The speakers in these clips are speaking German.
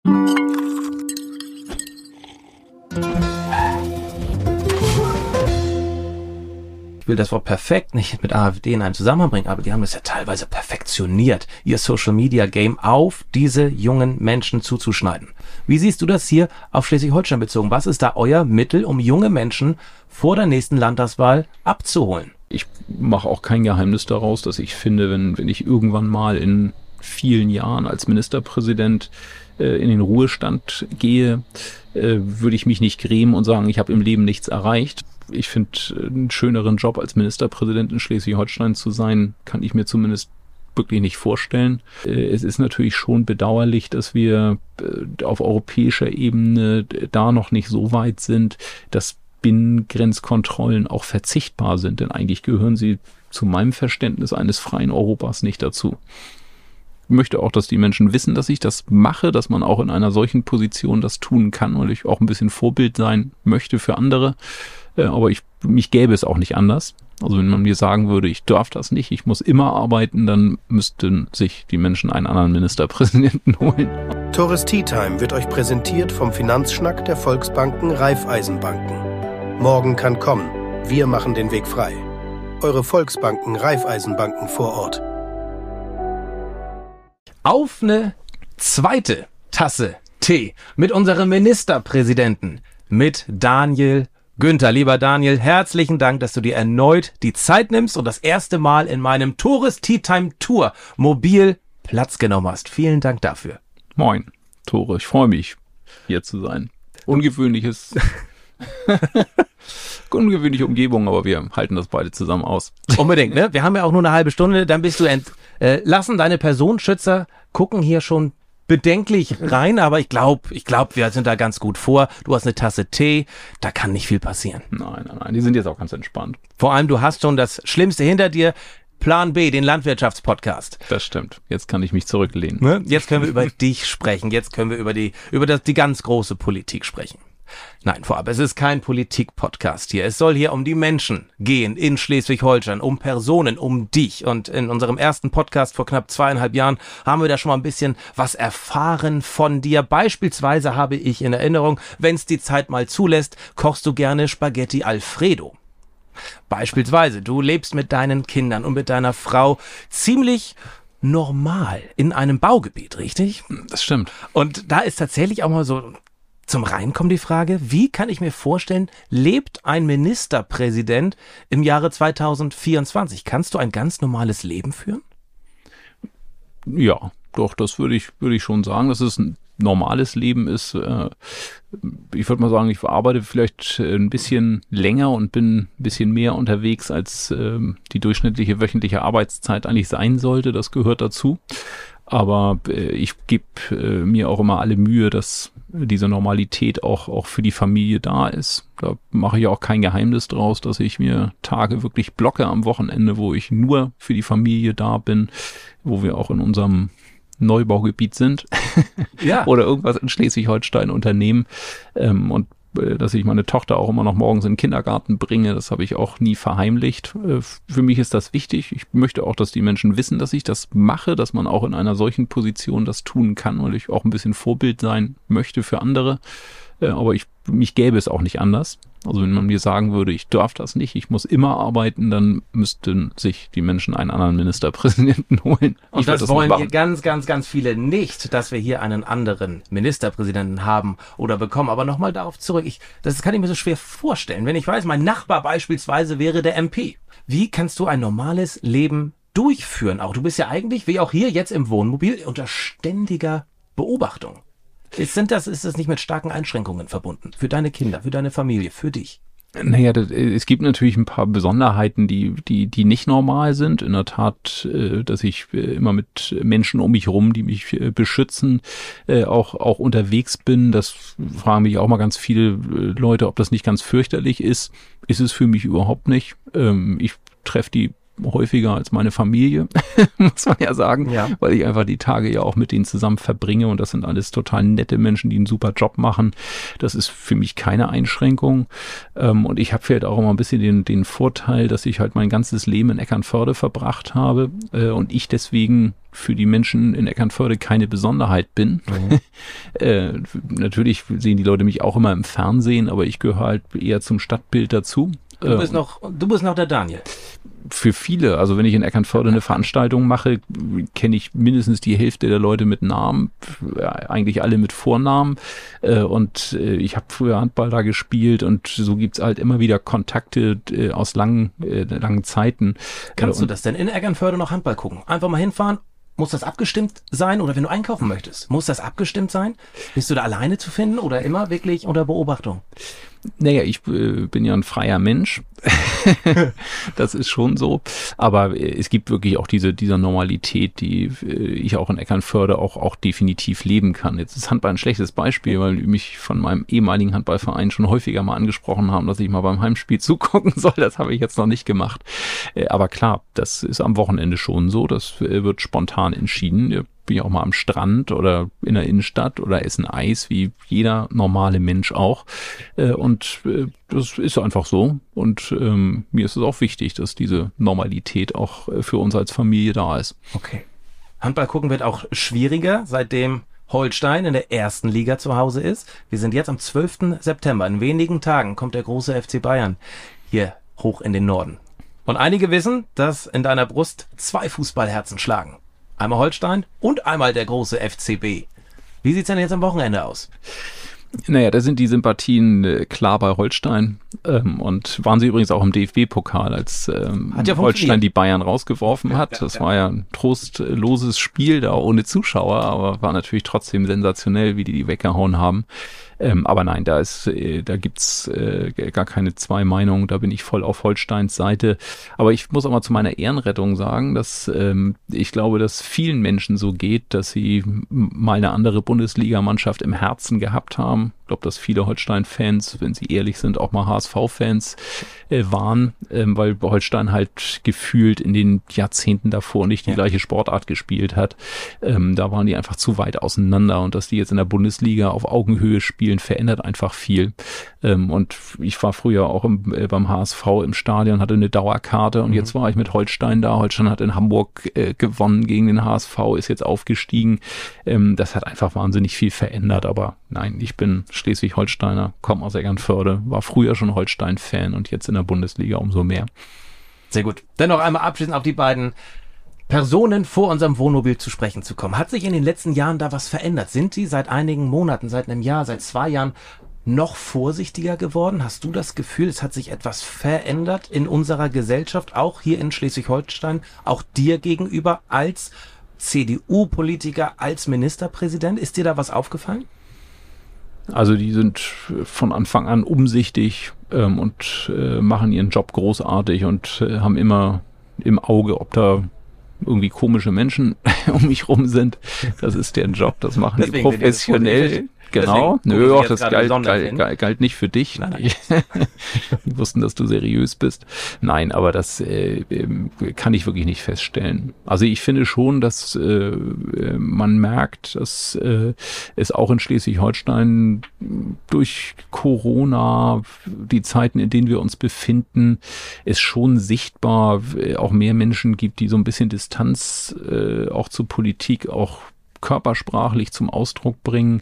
Ich will das Wort perfekt nicht mit AfD in einen Zusammenhang bringen, aber die haben das ja teilweise perfektioniert, ihr Social-Media-Game auf diese jungen Menschen zuzuschneiden. Wie siehst du das hier auf Schleswig-Holstein bezogen? Was ist da euer Mittel, um junge Menschen vor der nächsten Landtagswahl abzuholen? Ich mache auch kein Geheimnis daraus, dass ich finde, wenn ich irgendwann mal in vielen Jahren als Ministerpräsident in den Ruhestand gehe, würde ich mich nicht grämen und sagen, ich habe im Leben nichts erreicht. Ich finde, einen schöneren Job als Ministerpräsident in Schleswig-Holstein zu sein, kann ich mir zumindest wirklich nicht vorstellen. Es ist natürlich schon bedauerlich, dass wir auf europäischer Ebene da noch nicht so weit sind, dass Binnengrenzkontrollen auch verzichtbar sind, denn eigentlich gehören sie zu meinem Verständnis eines freien Europas nicht dazu. Ich möchte auch, dass die Menschen wissen, dass ich das mache, dass man auch in einer solchen Position das tun kann, weil ich auch ein bisschen Vorbild sein möchte für andere. Aber mich gäbe es auch nicht anders. Also wenn man mir sagen würde, ich darf das nicht, ich muss immer arbeiten, dann müssten sich die Menschen einen anderen Ministerpräsidenten holen. Tourist Tea Time wird euch präsentiert vom Finanzschnack der Volksbanken Raiffeisenbanken. Morgen kann kommen. Wir machen den Weg frei. Eure Volksbanken Raiffeisenbanken vor Ort. Auf eine zweite Tasse Tee mit unserem Ministerpräsidenten, mit Daniel Günther. Lieber Daniel, herzlichen Dank, dass du dir erneut die Zeit nimmst und das erste Mal in meinem Tourist Tea Time Tour Mobil Platz genommen hast. Vielen Dank dafür. Moin, Tore, ich freue mich, hier zu sein. Ungewöhnliche Umgebung, aber wir halten das beide zusammen aus. Unbedingt, ne? Wir haben ja auch nur eine halbe Stunde, dann bist du entlassen. Deine Personenschützer gucken hier schon bedenklich rein, aber ich glaube, wir sind da ganz gut vor. Du hast eine Tasse Tee, da kann nicht viel passieren. Nein, die sind jetzt auch ganz entspannt. Vor allem, du hast schon das Schlimmste hinter dir. Plan B, den Landwirtschaftspodcast. Das stimmt. Jetzt kann ich mich zurücklehnen. Ne? Jetzt können wir über dich sprechen. Jetzt können wir über die ganz große Politik sprechen. Nein, vorab, es ist kein Politik-Podcast hier. Es soll hier um die Menschen gehen in Schleswig-Holstein, um Personen, um dich. Und in unserem ersten Podcast vor knapp 2,5 Jahren haben wir da schon mal ein bisschen was erfahren von dir. Beispielsweise habe ich in Erinnerung, wenn es die Zeit mal zulässt, kochst du gerne Spaghetti Alfredo. Beispielsweise, du lebst mit deinen Kindern und mit deiner Frau ziemlich normal in einem Baugebiet, richtig? Das stimmt. Und da ist tatsächlich auch mal so zum Reinkommen die Frage, wie kann ich mir vorstellen, lebt ein Ministerpräsident im Jahre 2024? Kannst du ein ganz normales Leben führen? Ja, doch, das würde ich schon sagen, dass es ein normales Leben ist. Ich würde mal sagen, ich arbeite vielleicht ein bisschen länger und bin ein bisschen mehr unterwegs, als die durchschnittliche wöchentliche Arbeitszeit eigentlich sein sollte. Das gehört dazu. Aber ich gebe mir auch immer alle Mühe, dass diese Normalität auch für die Familie da ist. Da mache ich auch kein Geheimnis draus, dass ich mir Tage wirklich blocke am Wochenende, wo ich nur für die Familie da bin, wo wir auch in unserem Neubaugebiet sind. Ja. Oder irgendwas in Schleswig-Holstein unternehmen. Und dass ich meine Tochter auch immer noch morgens in den Kindergarten bringe, das habe ich auch nie verheimlicht. Für mich ist das wichtig. Ich möchte auch, dass die Menschen wissen, dass ich das mache, dass man auch in einer solchen Position das tun kann, weil ich auch ein bisschen Vorbild sein möchte für andere. Aber mich gäbe es auch nicht anders. Also wenn man mir sagen würde, ich darf das nicht, ich muss immer arbeiten, dann müssten sich die Menschen einen anderen Ministerpräsidenten holen. Und das wollen wir ganz, ganz, ganz viele nicht, dass wir hier einen anderen Ministerpräsidenten haben oder bekommen. Aber nochmal darauf zurück, das kann ich mir so schwer vorstellen. Wenn ich weiß, mein Nachbar beispielsweise wäre der MP. Wie kannst du ein normales Leben durchführen? Auch du bist ja eigentlich, wie auch hier jetzt im Wohnmobil, unter ständiger Beobachtung. Ist das nicht mit starken Einschränkungen verbunden? Für deine Kinder, für deine Familie, für dich? Naja, es gibt natürlich ein paar Besonderheiten, die nicht normal sind. In der Tat, dass ich immer mit Menschen um mich rum, die mich beschützen, auch unterwegs bin. Das fragen mich auch mal ganz viele Leute, ob das nicht ganz fürchterlich ist. Ist es für mich überhaupt nicht. Ich treffe die häufiger als meine Familie, muss man ja sagen, weil ich einfach die Tage ja auch mit denen zusammen verbringe und das sind alles total nette Menschen, die einen super Job machen. Das ist für mich keine Einschränkung und ich habe vielleicht auch immer ein bisschen den Vorteil, dass ich halt mein ganzes Leben in Eckernförde verbracht habe und ich deswegen für die Menschen in Eckernförde keine Besonderheit bin. Natürlich sehen die Leute mich auch immer im Fernsehen, aber ich gehöre halt eher zum Stadtbild dazu. Du bist noch der Daniel. Für viele, also wenn ich in Eckernförde eine Veranstaltung mache, kenne ich mindestens die Hälfte der Leute mit Namen, eigentlich alle mit Vornamen und ich habe früher Handball da gespielt und so gibt's halt immer wieder Kontakte aus langen Zeiten. Kannst du das denn in Eckernförde noch Handball gucken? Einfach mal hinfahren? Muss das abgestimmt sein oder wenn du einkaufen möchtest, muss das abgestimmt sein? Bist du da alleine zu finden oder immer wirklich unter Beobachtung? Naja, ich bin ja ein freier Mensch. Das ist schon so. Aber es gibt wirklich auch diese Normalität, die ich auch in Eckernförde auch definitiv leben kann. Jetzt ist Handball ein schlechtes Beispiel, weil mich von meinem ehemaligen Handballverein schon häufiger mal angesprochen haben, dass ich mal beim Heimspiel zugucken soll. Das habe ich jetzt noch nicht gemacht. Aber klar, das ist am Wochenende schon so. Das wird spontan entschieden. Bin ich auch mal am Strand oder in der Innenstadt oder essen Eis, wie jeder normale Mensch auch. Und das ist einfach so. Und mir ist es auch wichtig, dass diese Normalität auch für uns als Familie da ist. Okay. Handball gucken wird auch schwieriger, seitdem Holstein in der ersten Liga zu Hause ist. Wir sind jetzt am 12. September. In wenigen Tagen kommt der große FC Bayern hier hoch in den Norden. Und einige wissen, dass in deiner Brust 2 Fußballherzen schlagen. Einmal Holstein und einmal der große FCB. Wie sieht's denn jetzt am Wochenende aus? Naja, da sind die Sympathien klar bei Holstein und waren sie übrigens auch im DFB-Pokal, als Holstein die Bayern rausgeworfen hat. Das war ja ein trostloses Spiel, da ohne Zuschauer, aber war natürlich trotzdem sensationell, wie die weggehauen haben. Aber nein, da gibt's gar keine zwei Meinungen, da bin ich voll auf Holsteins Seite. Aber ich muss auch mal zu meiner Ehrenrettung sagen, dass ich glaube, dass vielen Menschen so geht, dass sie mal eine andere Bundesligamannschaft im Herzen gehabt haben. Ich glaube, dass viele Holstein-Fans, wenn sie ehrlich sind, auch mal HSV-Fans waren, weil Holstein halt gefühlt in den Jahrzehnten davor nicht die gleiche Sportart gespielt hat. Da waren die einfach zu weit auseinander und dass die jetzt in der Bundesliga auf Augenhöhe spielen, verändert einfach viel. Und ich war früher auch beim HSV im Stadion, hatte eine Dauerkarte und jetzt war ich mit Holstein da. Holstein hat in Hamburg gewonnen gegen den HSV, ist jetzt aufgestiegen. Das hat einfach wahnsinnig viel verändert, aber nein, ich bin Schleswig-Holsteiner, komme aus Eckernförde, war früher schon Holstein-Fan und jetzt in der Bundesliga umso mehr. Sehr gut. Dann noch einmal abschließend auf die beiden Personen vor unserem Wohnmobil zu sprechen zu kommen. Hat sich in den letzten Jahren da was verändert? Sind Sie seit einigen Monaten, seit einem Jahr, seit 2 Jahren noch vorsichtiger geworden? Hast du das Gefühl, es hat sich etwas verändert in unserer Gesellschaft, auch hier in Schleswig-Holstein, auch dir gegenüber als CDU-Politiker, als Ministerpräsident? Ist dir da was aufgefallen? Also die sind von Anfang an umsichtig und machen ihren Job großartig und haben immer im Auge, ob da irgendwie komische Menschen um mich rum sind. Das ist deren Job, das machen die professionell. Genau, nö, das galt nicht für dich. Nein. Die wussten, dass du seriös bist. Nein, aber das kann ich wirklich nicht feststellen. Also ich finde schon, dass man merkt, dass es auch in Schleswig-Holstein durch Corona, die Zeiten, in denen wir uns befinden, es schon sichtbar auch mehr Menschen gibt, die so ein bisschen Distanz auch zur Politik auch körpersprachlich zum Ausdruck bringen.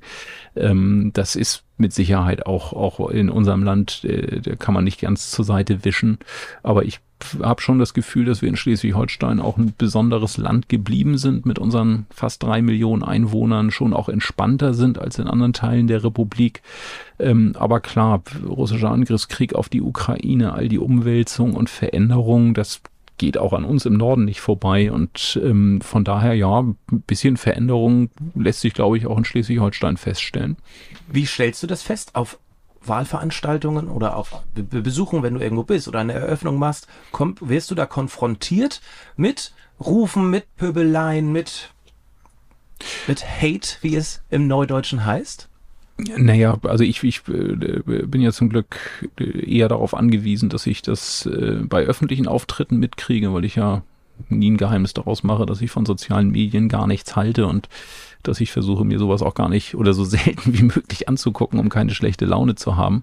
Das ist mit Sicherheit auch in unserem Land, da kann man nicht ganz zur Seite wischen. Aber ich habe schon das Gefühl, dass wir in Schleswig-Holstein auch ein besonderes Land geblieben sind, mit unseren fast 3 Millionen Einwohnern schon auch entspannter sind als in anderen Teilen der Republik. Aber klar, russischer Angriffskrieg auf die Ukraine, all die Umwälzung und Veränderungen, das geht auch an uns im Norden nicht vorbei und von daher ja, ein bisschen Veränderung lässt sich, glaube ich, auch in Schleswig-Holstein feststellen. Wie stellst du das fest? Auf Wahlveranstaltungen oder auf Besuchen, wenn du irgendwo bist oder eine Eröffnung machst, wirst du da konfrontiert mit Rufen, mit Pöbeleien, mit Hate, wie es im Neudeutschen heißt? Naja, also ich bin ja zum Glück eher darauf angewiesen, dass ich das bei öffentlichen Auftritten mitkriege, weil ich ja nie ein Geheimnis daraus mache, dass ich von sozialen Medien gar nichts halte und dass ich versuche, mir sowas auch gar nicht oder so selten wie möglich anzugucken, um keine schlechte Laune zu haben.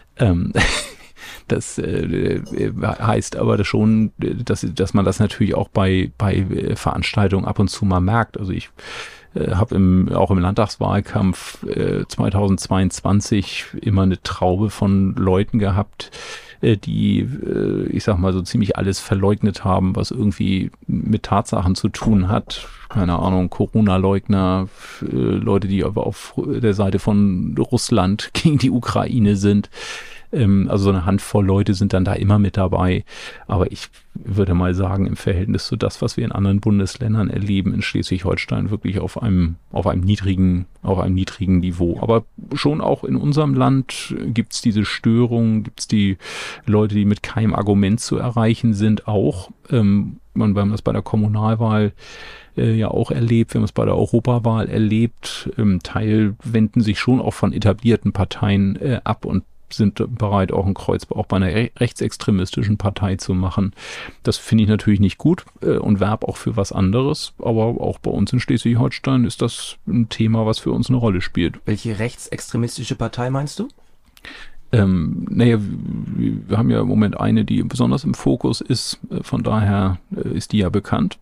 Das heißt aber das schon, dass man das natürlich auch bei Veranstaltungen ab und zu mal merkt. Also ich habe auch im Landtagswahlkampf 2022 immer eine Traube von Leuten gehabt, die, ich sag mal, so ziemlich alles verleugnet haben, was irgendwie mit Tatsachen zu tun hat. Keine Ahnung, Corona-Leugner, Leute, die aber auf der Seite von Russland gegen die Ukraine sind. Also so eine Handvoll Leute sind dann da immer mit dabei. Aber ich würde mal sagen, im Verhältnis zu das, was wir in anderen Bundesländern erleben, in Schleswig-Holstein wirklich auf einem niedrigen Niveau. Aber schon auch in unserem Land gibt's diese Störungen, gibt's die Leute, die mit keinem Argument zu erreichen sind, auch. Wir haben das bei der Kommunalwahl ja auch erlebt, wir haben es bei der Europawahl erlebt. Teil wenden sich schon auch von etablierten Parteien ab und sind bereit, auch ein Kreuz auch bei einer rechtsextremistischen Partei zu machen. Das finde ich natürlich nicht gut und werbe auch für was anderes. Aber auch bei uns in Schleswig-Holstein ist das ein Thema, was für uns eine Rolle spielt. Welche rechtsextremistische Partei meinst du? Naja, wir haben ja im Moment eine, die besonders im Fokus ist. Von daher ist die ja bekannt.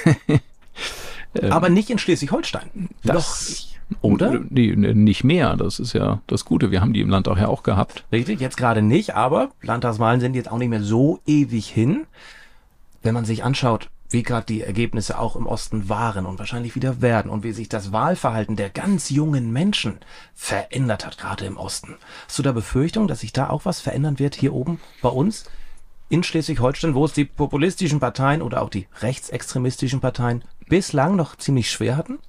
Aber nicht in Schleswig-Holstein. Oder? Nee, nicht mehr. Das ist ja das Gute. Wir haben die im Landtag ja auch gehabt. Richtig, jetzt gerade nicht, aber Landtagswahlen sind jetzt auch nicht mehr so ewig hin. Wenn man sich anschaut, wie gerade die Ergebnisse auch im Osten waren und wahrscheinlich wieder werden und wie sich das Wahlverhalten der ganz jungen Menschen verändert hat, gerade im Osten. Hast du da Befürchtung, dass sich da auch was verändern wird hier oben bei uns in Schleswig-Holstein, wo es die populistischen Parteien oder auch die rechtsextremistischen Parteien bislang noch ziemlich schwer hatten?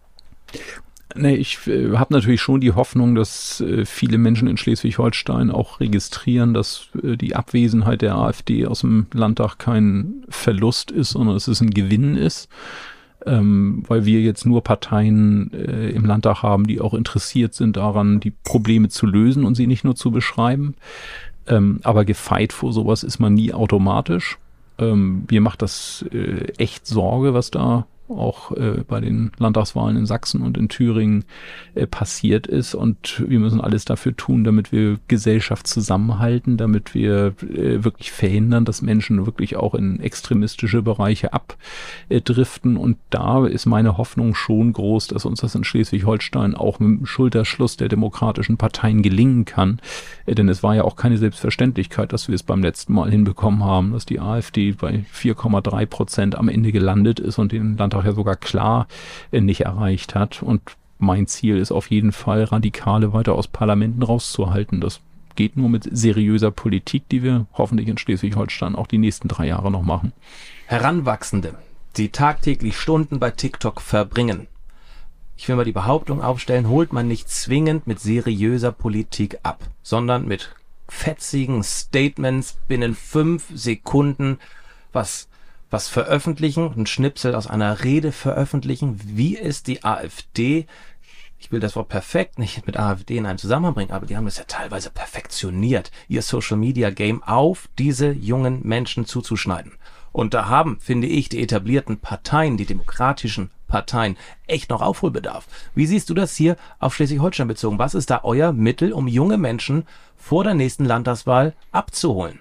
Nee, ich habe natürlich schon die Hoffnung, dass viele Menschen in Schleswig-Holstein auch registrieren, dass die Abwesenheit der AfD aus dem Landtag kein Verlust ist, sondern dass es ein Gewinn ist, weil wir jetzt nur Parteien im Landtag haben, die auch interessiert sind daran, die Probleme zu lösen und sie nicht nur zu beschreiben. Aber gefeit vor sowas ist man nie automatisch. Mir macht das echt Sorge, was da auch bei den Landtagswahlen in Sachsen und in Thüringen passiert ist. Und wir müssen alles dafür tun, damit wir Gesellschaft zusammenhalten, damit wir wirklich verhindern, dass Menschen wirklich auch in extremistische Bereiche abdriften. Und da ist meine Hoffnung schon groß, dass uns das in Schleswig-Holstein auch mit dem Schulterschluss der demokratischen Parteien gelingen kann. Denn es war ja auch keine Selbstverständlichkeit, dass wir es beim letzten Mal hinbekommen haben, dass die AfD bei 4,3% am Ende gelandet ist und den Landtag ja sogar klar nicht erreicht hat. Und mein Ziel ist auf jeden Fall, Radikale weiter aus Parlamenten rauszuhalten. Das geht nur mit seriöser Politik, die wir hoffentlich in Schleswig-Holstein auch die nächsten 3 Jahre noch machen. Heranwachsende, die tagtäglich Stunden bei TikTok verbringen. Ich will mal die Behauptung aufstellen, holt man nicht zwingend mit seriöser Politik ab, sondern mit fetzigen Statements binnen 5 Sekunden was veröffentlichen, ein Schnipsel aus einer Rede veröffentlichen, wie es die AfD, ich will das Wort perfekt nicht mit AfD in einen Zusammenhang bringen, aber die haben das ja teilweise perfektioniert, ihr Social-Media-Game auf diese jungen Menschen zuzuschneiden. Und da haben, finde ich, die etablierten Parteien, die demokratischen Parteien, echt noch Aufholbedarf. Wie siehst du das hier auf Schleswig-Holstein bezogen? Was ist da euer Mittel, um junge Menschen vor der nächsten Landtagswahl abzuholen?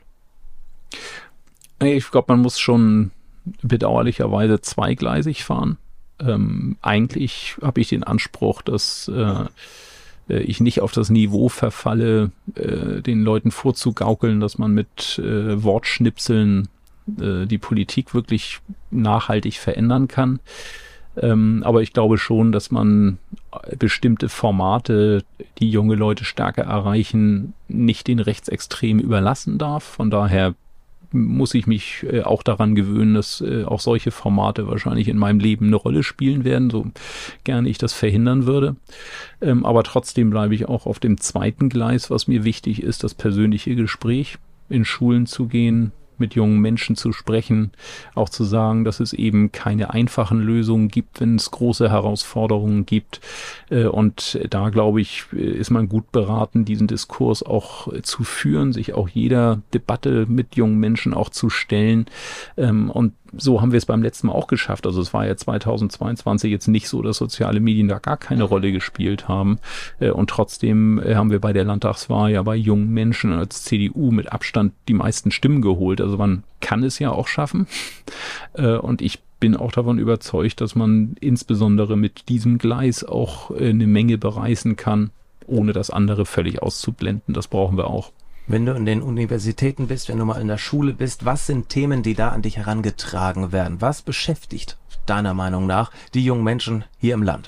Ich glaube, man muss schon bedauerlicherweise zweigleisig fahren. Eigentlich habe ich den Anspruch, dass ich nicht auf das Niveau verfalle, den Leuten vorzugaukeln, dass man mit Wortschnipseln die Politik wirklich nachhaltig verändern kann. Aber ich glaube schon, dass man bestimmte Formate, die junge Leute stärker erreichen, nicht den Rechtsextremen überlassen darf. Von daher muss ich mich auch daran gewöhnen, dass auch solche Formate wahrscheinlich in meinem Leben eine Rolle spielen werden, so gerne ich das verhindern würde. Aber trotzdem bleibe ich auch auf dem zweiten Gleis, was mir wichtig ist, das persönliche Gespräch, in Schulen zu gehen, mit jungen Menschen zu sprechen, auch zu sagen, dass es eben keine einfachen Lösungen gibt, wenn es große Herausforderungen gibt. Und da, glaube ich, ist man gut beraten, diesen Diskurs auch zu führen, sich auch jeder Debatte mit jungen Menschen auch zu stellen. Und so haben wir es beim letzten Mal auch geschafft. Also es war ja 2022 jetzt nicht so, dass soziale Medien da gar keine Rolle gespielt haben. Und trotzdem haben wir bei der Landtagswahl ja bei jungen Menschen als CDU mit Abstand die meisten Stimmen geholt. Also man kann es ja auch schaffen. Und ich bin auch davon überzeugt, dass man insbesondere mit diesem Gleis auch eine Menge bereisen kann, ohne das andere völlig auszublenden. Das brauchen wir auch. Wenn du in den Universitäten bist, wenn du mal in der Schule bist, was sind Themen, die da an dich herangetragen werden? Was beschäftigt deiner Meinung nach die jungen Menschen hier im Land?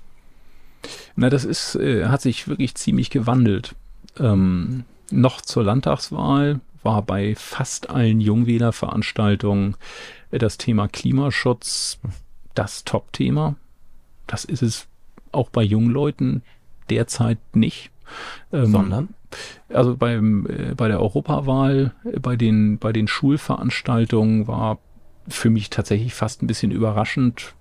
Na, das hat sich wirklich ziemlich gewandelt. Noch zur Landtagswahl war bei fast allen Jungwählerveranstaltungen das Thema Klimaschutz das Top-Thema. Das ist es auch bei jungen Leuten derzeit nicht. Sondern? Also bei der Europawahl, bei den Schulveranstaltungen war für mich tatsächlich fast ein bisschen überraschend.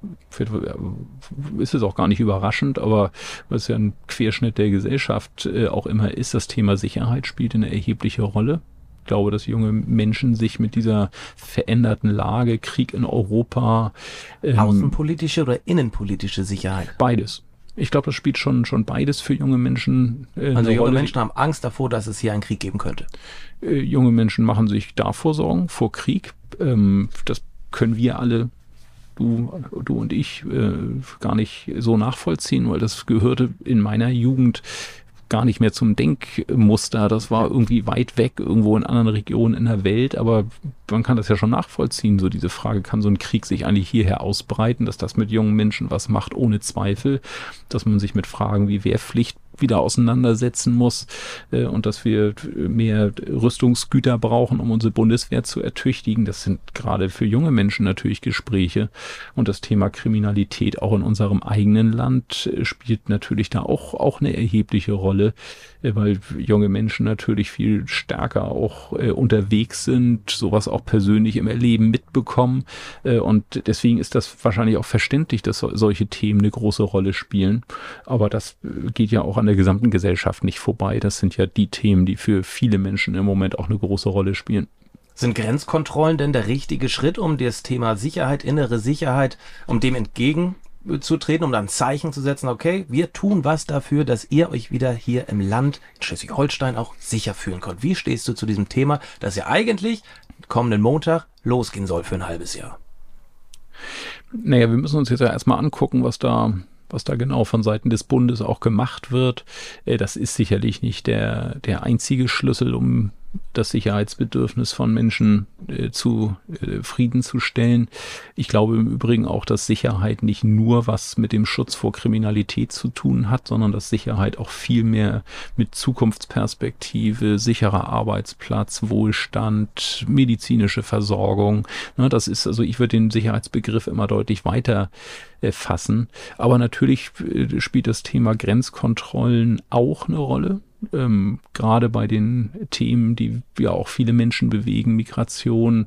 Ist es auch gar nicht überraschend, aber weil es ja ein Querschnitt der Gesellschaft auch immer ist, das Thema Sicherheit spielt eine erhebliche Rolle. Ich glaube, dass junge Menschen sich mit dieser veränderten Lage, Krieg in Europa, außenpolitische oder innenpolitische Sicherheit? Beides. Ich glaube, das spielt schon beides für junge Menschen. Also junge Menschen haben Angst davor, dass es hier einen Krieg geben könnte. Junge Menschen machen sich davor Sorgen, vor Krieg. Das können wir alle, du und ich, gar nicht so nachvollziehen, weil das gehörte in meiner Jugend gar nicht mehr zum Denkmuster. Das war irgendwie weit weg, irgendwo in anderen Regionen in der Welt, aber man kann das ja schon nachvollziehen. So diese Frage, kann so ein Krieg sich eigentlich hierher ausbreiten, dass das mit jungen Menschen was macht, ohne Zweifel, dass man sich mit Fragen wie Wehrpflicht wieder auseinandersetzen muss und dass wir mehr Rüstungsgüter brauchen, um unsere Bundeswehr zu ertüchtigen. Das sind gerade für junge Menschen natürlich Gespräche. Und das Thema Kriminalität auch in unserem eigenen Land spielt natürlich da auch eine erhebliche Rolle, weil junge Menschen natürlich viel stärker auch unterwegs sind, sowas auch persönlich im Erleben mitbekommen. Und deswegen ist das wahrscheinlich auch verständlich, dass solche Themen eine große Rolle spielen. Aber das geht ja auch an der gesamten Gesellschaft nicht vorbei. Das sind ja die Themen, die für viele Menschen im Moment auch eine große Rolle spielen. Sind Grenzkontrollen denn der richtige Schritt, um das Thema Sicherheit, innere Sicherheit, um dem entgegenzutreten, um dann ein Zeichen zu setzen, okay, wir tun was dafür, dass ihr euch wieder hier im Land in Schleswig-Holstein auch sicher fühlen könnt? Wie stehst du zu diesem Thema, das ja eigentlich kommenden Montag losgehen soll für ein halbes Jahr? Naja, wir müssen uns jetzt ja erstmal angucken, was da genau von Seiten des Bundes auch gemacht wird. Das ist sicherlich nicht der einzige Schlüssel, um das Sicherheitsbedürfnis von Menschen zufriedenzustellen. Ich glaube im Übrigen auch, dass Sicherheit nicht nur was mit dem Schutz vor Kriminalität zu tun hat, sondern dass Sicherheit auch viel mehr mit Zukunftsperspektive, sicherer Arbeitsplatz, Wohlstand, medizinische Versorgung. Das ist, also ich würde den Sicherheitsbegriff immer deutlich weiter fassen. Aber natürlich spielt das Thema Grenzkontrollen auch eine Rolle. Gerade bei den Themen, die ja auch viele Menschen bewegen, Migration,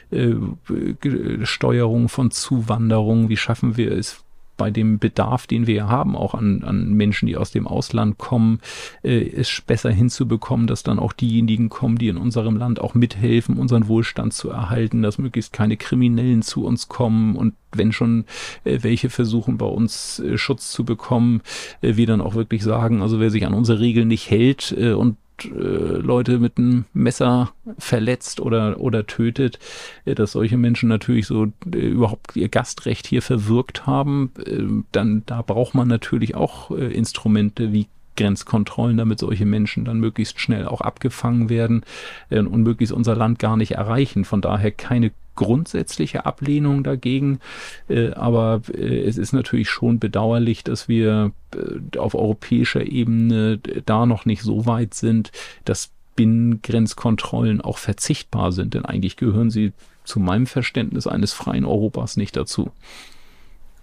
Steuerung von Zuwanderung, wie schaffen wir es bei dem Bedarf, den wir haben, auch an Menschen, die aus dem Ausland kommen, es besser hinzubekommen, dass dann auch diejenigen kommen, die in unserem Land auch mithelfen, unseren Wohlstand zu erhalten, dass möglichst keine Kriminellen zu uns kommen und wenn schon welche versuchen, bei uns Schutz zu bekommen, wir dann auch wirklich sagen, also wer sich an unsere Regeln nicht hält und Leute mit einem Messer verletzt oder tötet, dass solche Menschen natürlich so überhaupt ihr Gastrecht hier verwirkt haben, dann da braucht man natürlich auch Instrumente wie Grenzkontrollen, damit solche Menschen dann möglichst schnell auch abgefangen werden und möglichst unser Land gar nicht erreichen. Von daher keine grundsätzliche Ablehnung dagegen, aber es ist natürlich schon bedauerlich, dass wir auf europäischer Ebene da noch nicht so weit sind, dass Binnengrenzkontrollen auch verzichtbar sind, denn eigentlich gehören sie zu meinem Verständnis eines freien Europas nicht dazu.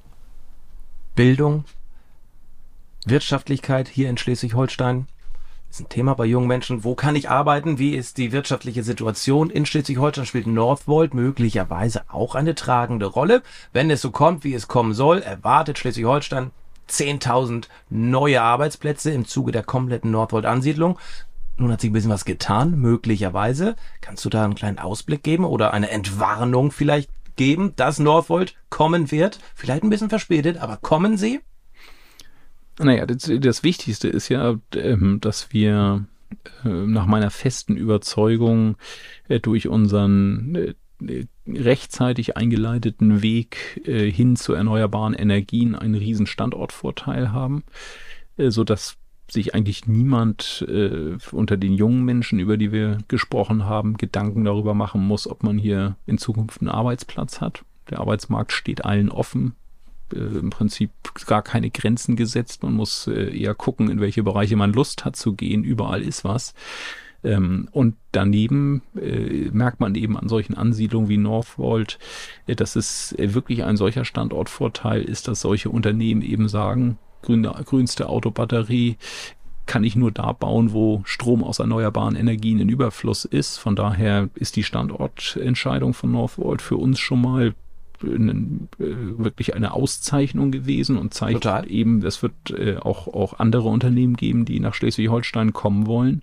Bildung, Wirtschaftlichkeit hier in Schleswig-Holstein Das ist ein Thema bei jungen Menschen. Wo kann ich arbeiten? Wie ist die wirtschaftliche Situation in Schleswig-Holstein? Spielt Northvolt möglicherweise auch eine tragende Rolle? Wenn es so kommt, wie es kommen soll, erwartet Schleswig-Holstein 10.000 neue Arbeitsplätze im Zuge der kompletten Northvolt-Ansiedlung. Nun hat sich ein bisschen was getan, möglicherweise. Kannst du da einen kleinen Ausblick geben oder eine Entwarnung vielleicht geben, dass Northvolt kommen wird? Vielleicht ein bisschen verspätet, aber kommen sie? Naja, das Wichtigste ist ja, dass wir nach meiner festen Überzeugung durch unseren rechtzeitig eingeleiteten Weg hin zu erneuerbaren Energien einen riesen Standortvorteil haben, sodass sich eigentlich niemand unter den jungen Menschen, über die wir gesprochen haben, Gedanken darüber machen muss, ob man hier in Zukunft einen Arbeitsplatz hat. Der Arbeitsmarkt steht allen offen. Im Prinzip gar keine Grenzen gesetzt. Man muss eher gucken, in welche Bereiche man Lust hat zu gehen. Überall ist was. Und daneben merkt man eben an solchen Ansiedlungen wie Northvolt, dass es wirklich ein solcher Standortvorteil ist, dass solche Unternehmen eben sagen, grünste Autobatterie kann ich nur da bauen, wo Strom aus erneuerbaren Energien in Überfluss ist. Von daher ist die Standortentscheidung von Northvolt für uns schon mal wirklich eine Auszeichnung gewesen und zeigt Total. eben, es wird auch andere Unternehmen geben, die nach Schleswig-Holstein kommen wollen.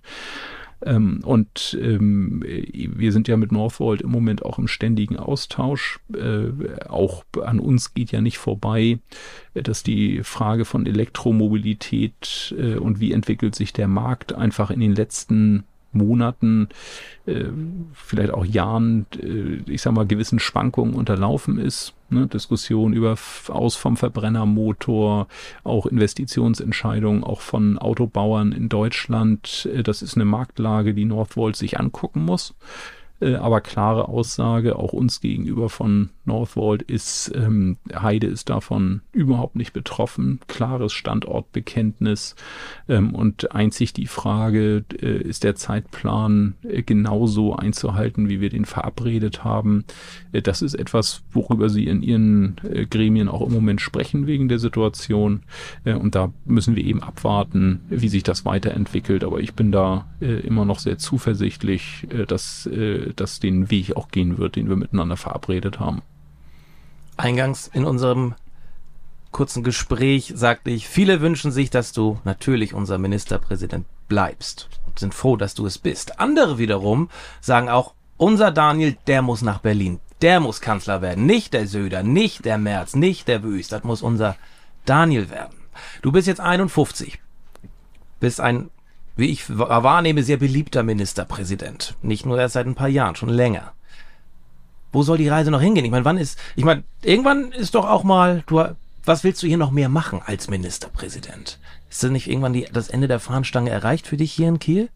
Wir sind ja mit Northvolt im Moment auch im ständigen Austausch. Auch an uns geht ja nicht vorbei, dass die Frage von Elektromobilität und wie entwickelt sich der Markt einfach in den letzten Monaten, vielleicht auch Jahren, ich sag mal, gewissen Schwankungen unterlaufen ist. Ne? Diskussion über aus vom Verbrennermotor, auch Investitionsentscheidungen, auch von Autobauern in Deutschland. Das ist eine Marktlage, die Northvolt sich angucken muss. Aber klare Aussage auch uns gegenüber von Northvolt ist, Heide ist davon überhaupt nicht betroffen. Klares Standortbekenntnis und einzig die Frage, ist der Zeitplan genauso einzuhalten, wie wir den verabredet haben. Das ist etwas, worüber Sie in Ihren Gremien auch im Moment sprechen wegen der Situation. Und da müssen wir eben abwarten, wie sich das weiterentwickelt. Aber ich bin da immer noch sehr zuversichtlich, dass den Weg auch gehen wird, den wir miteinander verabredet haben. Eingangs in unserem kurzen Gespräch sagte ich, viele wünschen sich, dass du natürlich unser Ministerpräsident bleibst und sind froh, dass du es bist. Andere wiederum sagen auch, unser Daniel, der muss nach Berlin. Der muss Kanzler werden. Nicht der Söder, nicht der Merz, nicht der Wüst. Das muss unser Daniel werden. Du bist jetzt 51. Bist ein, wie ich wahrnehme, sehr beliebter Ministerpräsident. Nicht nur erst seit ein paar Jahren, schon länger. Wo soll die Reise noch hingehen? Irgendwann ist doch auch mal, was willst du hier noch mehr machen als Ministerpräsident? Ist das nicht irgendwann das Ende der Fahnenstange erreicht für dich hier in Kiel?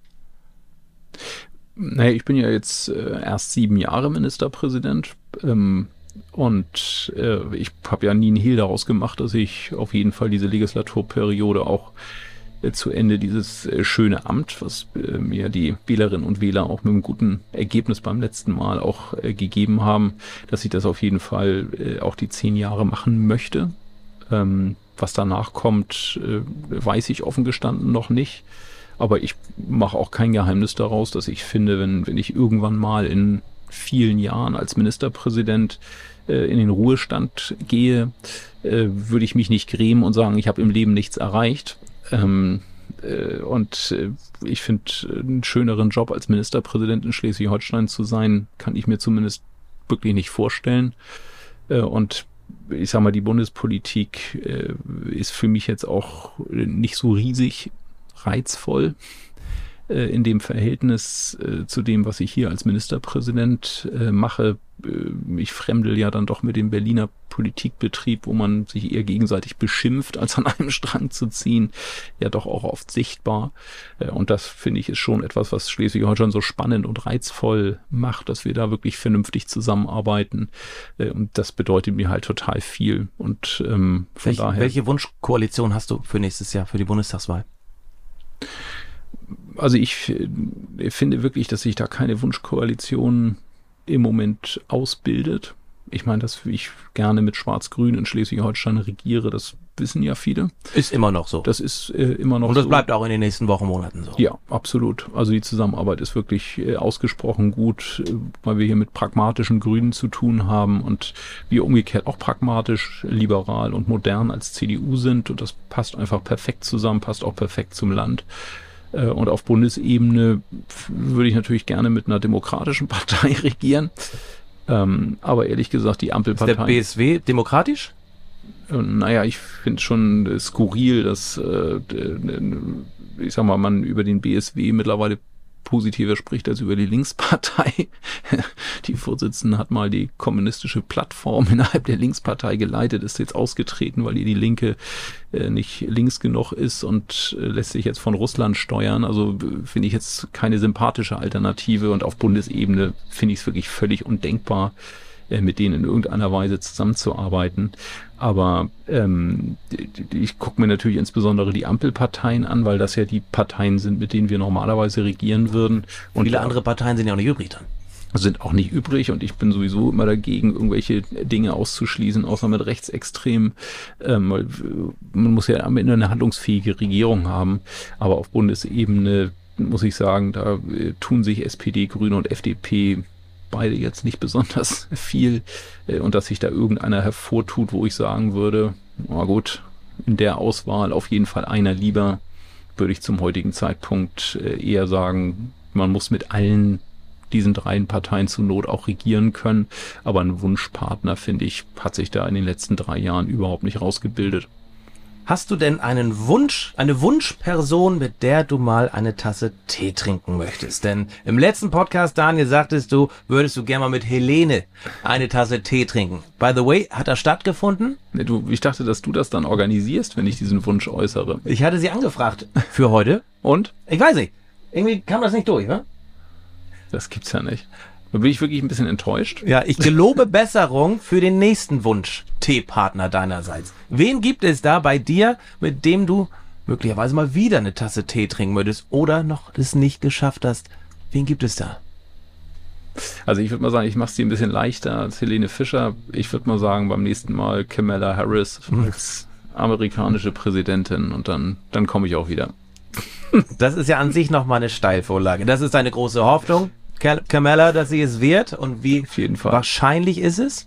Naja, ich bin ja jetzt erst 7 Jahre Ministerpräsident und ich habe ja nie einen Hehl daraus gemacht, dass ich auf jeden Fall diese Legislaturperiode auch zu Ende dieses schöne Amt, was mir die Wählerinnen und Wähler auch mit einem guten Ergebnis beim letzten Mal auch gegeben haben, dass ich das auf jeden Fall auch die 10 Jahre machen möchte. Was danach kommt, weiß ich offen gestanden noch nicht. Aber ich mache auch kein Geheimnis daraus, dass ich finde, wenn ich irgendwann mal in vielen Jahren als Ministerpräsident in den Ruhestand gehe, würde ich mich nicht grämen und sagen, ich habe im Leben nichts erreicht. Ich finde, einen schöneren Job als Ministerpräsident in Schleswig-Holstein zu sein, kann ich mir zumindest wirklich nicht vorstellen. Und ich sag mal, die Bundespolitik ist für mich jetzt auch nicht so riesig reizvoll in dem Verhältnis zu dem, was ich hier als Ministerpräsident mache. Ich fremdel ja dann doch mit dem Berliner Politikbetrieb, wo man sich eher gegenseitig beschimpft, als an einem Strang zu ziehen, ja doch auch oft sichtbar. Und das, finde ich, ist schon etwas, was Schleswig-Holstein so spannend und reizvoll macht, dass wir da wirklich vernünftig zusammenarbeiten. Und das bedeutet mir halt total viel. Und von daher. Welche Wunschkoalition hast du für nächstes Jahr, für die Bundestagswahl? Also ich finde wirklich, dass sich da keine Wunschkoalition im Moment ausbildet. Ich meine, dass ich gerne mit Schwarz-Grün in Schleswig-Holstein regiere, das wissen ja viele. Ist immer noch so. Das ist immer noch so. Und das bleibt auch in den nächsten Wochen, Monaten so. Ja, absolut. Also die Zusammenarbeit ist wirklich ausgesprochen gut, weil wir hier mit pragmatischen Grünen zu tun haben und wir umgekehrt auch pragmatisch, liberal und modern als CDU sind. Und das passt einfach perfekt zusammen, passt auch perfekt zum Land. Und auf Bundesebene würde ich natürlich gerne mit einer demokratischen Partei regieren. Aber ehrlich gesagt, die Ampelpartei... Ist der BSW demokratisch? Naja, ich finde schon skurril, dass, ich sag mal, man über den BSW mittlerweile positiver spricht als über die Linkspartei. Die Vorsitzende hat mal die kommunistische Plattform innerhalb der Linkspartei geleitet, ist jetzt ausgetreten, weil ihr die Linke nicht links genug ist und lässt sich jetzt von Russland steuern. Also finde ich jetzt keine sympathische Alternative und auf Bundesebene finde ich es wirklich völlig undenkbar, mit denen in irgendeiner Weise zusammenzuarbeiten. Aber ich gucke mir natürlich insbesondere die Ampelparteien an, weil das ja die Parteien sind, mit denen wir normalerweise regieren würden. Und viele andere Parteien sind ja auch nicht übrig dann. Sind auch nicht übrig und ich bin sowieso immer dagegen, irgendwelche Dinge auszuschließen, außer mit Rechtsextremen. Man muss ja am Ende eine handlungsfähige Regierung haben, aber auf Bundesebene muss ich sagen, da tun sich SPD, Grüne und FDP beide jetzt nicht besonders viel und dass sich da irgendeiner hervortut, wo ich sagen würde, na gut, in der Auswahl auf jeden Fall einer lieber, würde ich zum heutigen Zeitpunkt eher sagen, man muss mit allen diesen 3 Parteien zur Not auch regieren können, aber ein Wunschpartner, finde ich, hat sich da in den letzten 3 Jahren überhaupt nicht rausgebildet. Hast du denn einen Wunsch, eine Wunschperson, mit der du mal eine Tasse Tee trinken möchtest? Denn im letzten Podcast, Daniel, sagtest du, würdest du gerne mal mit Helene eine Tasse Tee trinken. By the way, hat das stattgefunden? Ich dachte, dass du das dann organisierst, wenn ich diesen Wunsch äußere. Ich hatte sie angefragt für heute. Und? Ich weiß nicht. Irgendwie kam das nicht durch, wa? Das gibt's ja nicht. Da bin ich wirklich ein bisschen enttäuscht. Ja, ich gelobe Besserung für den nächsten Wunsch, Teepartner deinerseits. Wen gibt es da bei dir, mit dem du möglicherweise mal wieder eine Tasse Tee trinken würdest oder noch es nicht geschafft hast? Wen gibt es da? Also ich würde mal sagen, ich mache es dir ein bisschen leichter als Helene Fischer. Ich würde mal sagen, beim nächsten Mal Kamala Harris als amerikanische Präsidentin und dann komme ich auch wieder. Das ist ja an sich nochmal eine Steilvorlage. Das ist deine große Hoffnung, Kamala, dass sie es wird. Und wie auf jeden Fall wahrscheinlich ist es?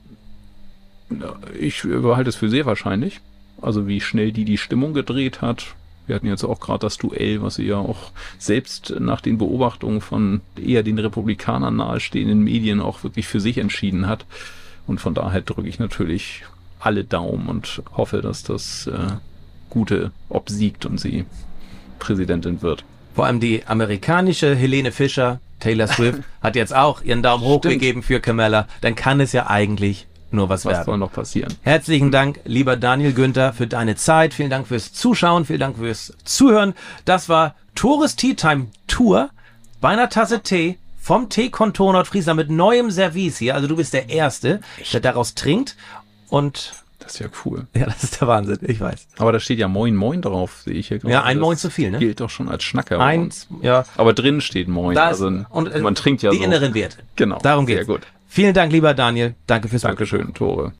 Ich halte es für sehr wahrscheinlich. Also wie schnell die Stimmung gedreht hat. Wir hatten jetzt auch gerade das Duell, was sie ja auch selbst nach den Beobachtungen von eher den Republikanern nahestehenden Medien auch wirklich für sich entschieden hat. Und von daher drücke ich natürlich alle Daumen und hoffe, dass das Gute obsiegt und sie Präsidentin wird. Vor allem die amerikanische Helene Fischer, Taylor Swift, hat jetzt auch ihren Daumen hoch gegeben für Kamala. Dann kann es ja eigentlich nur was werden. Was soll noch passieren? Herzlichen Dank, lieber Daniel Günther, für deine Zeit. Vielen Dank fürs Zuschauen. Vielen Dank fürs Zuhören. Das war Tores Tea Time Tour bei einer Tasse Tee vom Teekontor Nordfriesland mit neuem Service hier. Also du bist der Erste, der daraus trinkt. Und das ist ja cool. Ja, das ist der Wahnsinn, ich weiß. Aber da steht ja Moin Moin drauf, sehe ich hier gerade. Ja, ein Moin zu viel, ne? Gilt doch schon als Schnacker. Ja. Aber drin steht Moin. Das, also und man trinkt ja die so. inneren Werte. Genau. Darum geht's. Sehr gut. Vielen Dank, lieber Daniel. Danke fürs Dankeschön, Tore.